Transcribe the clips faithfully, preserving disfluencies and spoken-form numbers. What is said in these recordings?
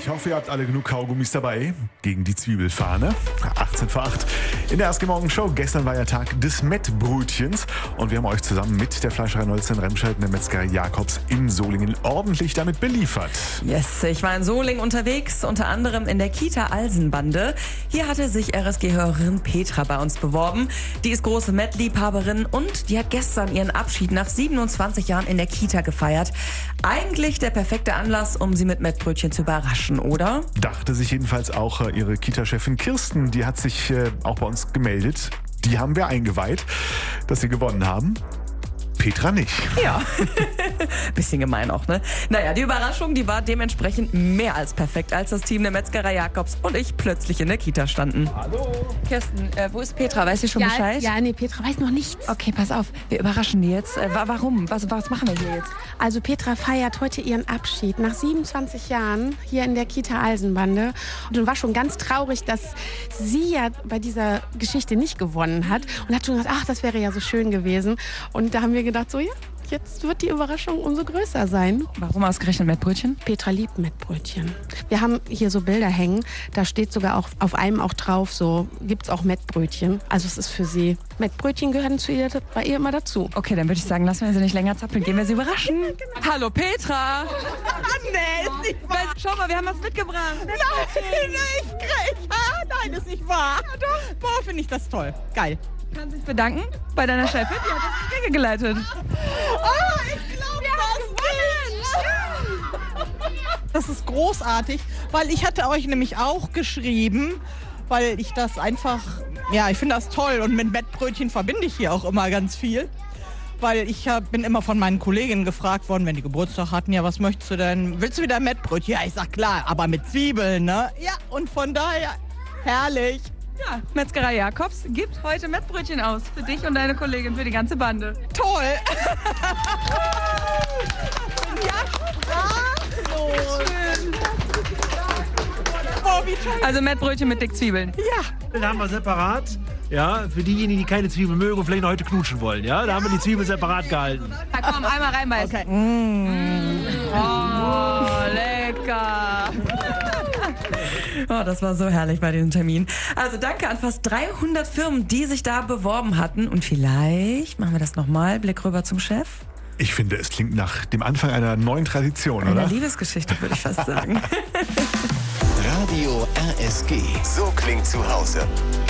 hoffe, ihr habt alle genug Kaugummis dabei gegen die Zwiebelfahne. achtzehn vor acht in der Erste Morgen-Show. Gestern war ja Tag des Mettbrötchens und wir haben euch zusammen mit der Fleischerei Nolz in Remscheid und der Metzgerei Jakobs in Solingen ordentlich damit beliefert. Yes, ich war in Solingen unterwegs, unter anderem in der Kita Alsenbande. Hier hatte sich R S G-Hörerin Petra bei uns beworben. Die ist große Mettliebhaberin und die hat gestern ihren Abschied nach siebenundzwanzig Jahren in der Kita gefeiert. Eigentlich der perfekte Anlass, um sie mit Mettbrötchen zu überraschen, oder? Dachte sich jedenfalls auch äh, ihre Kita-Chefin Kirsten. Die hat sich äh, auch bei uns gemeldet. Die haben wir eingeweiht, dass sie gewonnen haben. Petra nicht. Ja, bisschen gemein auch, ne? Naja, die Überraschung, die war dementsprechend mehr als perfekt, als das Team der Metzgerei Jakobs und ich plötzlich in der Kita standen. Hallo. Kirsten, äh, wo ist Petra? Weiß sie schon ja, Bescheid? Ja, nee, Petra weiß noch nichts. Okay, pass auf, wir überraschen die jetzt. Äh, wa- warum? Was, was machen wir hier jetzt? Also Petra feiert heute ihren Abschied nach siebenundzwanzig Jahren hier in der Kita Alsenbande und war schon ganz traurig, dass sie ja bei dieser Geschichte nicht gewonnen hat und hat schon gesagt, ach, das wäre ja so schön gewesen. Und da haben wir gedacht, so ja, jetzt wird die Überraschung umso größer sein. Warum ausgerechnet Mettbrötchen? Petra liebt Mettbrötchen. Wir haben hier so Bilder hängen, da steht sogar auch auf einem auch drauf, so gibt's auch Mettbrötchen. Also es ist für sie. Mettbrötchen gehören zu ihr, bei ihr immer dazu. Okay, dann würde ich sagen, lassen wir sie nicht länger zappeln. Gehen wir sie überraschen. Genau. Hallo Petra! Nee, ist nicht wahr. Schau mal, wir haben was mitgebracht. Nein, ich krieg. Ah, nein, ist nicht wahr. Doch. Boah, finde ich das toll. Geil. Kannst dich bedanken bei deiner Chefin, die hat das in die Wege geleitet. Oh, ich glaube das nicht. Das ist großartig, weil ich hatte euch nämlich auch geschrieben, weil ich das einfach, ja, ich finde das toll und mit Mettbrötchen verbinde ich hier auch immer ganz viel. Weil ich hab, bin immer von meinen Kolleginnen gefragt worden, wenn die Geburtstag hatten, ja, was möchtest du denn? Willst du wieder Mettbrötchen? Ja, ich sag klar, aber mit Zwiebeln, ne? Ja, und von daher, herrlich. Ja, Metzgerei Jakobs gibt heute Mettbrötchen aus. Für dich und deine Kollegin, für die ganze Bande. Toll. Ja, schön. Oh, wie toll. Also Mettbrötchen mit Dickzwiebeln. Ja. Den haben wir separat. Ja, für diejenigen, die keine Zwiebeln mögen und vielleicht noch heute knutschen wollen. Ja, da haben wir die Zwiebeln separat gehalten. Na komm, einmal reinbeißen. Okay. Mm. Oh, lecker. Oh, das war so herrlich bei diesem Termin. Also danke an fast dreihundert Firmen, die sich da beworben hatten. Und vielleicht machen wir das nochmal. Blick rüber zum Chef. Ich finde, es klingt nach dem Anfang einer neuen Tradition, Eine oder? Liebesgeschichte, würde ich fast sagen. Radio R S G. So klingt zu Hause.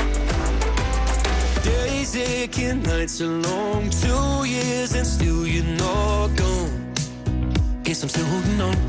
Days aching, nights are long, two years and still you're not gone. Guess I'm still holding on.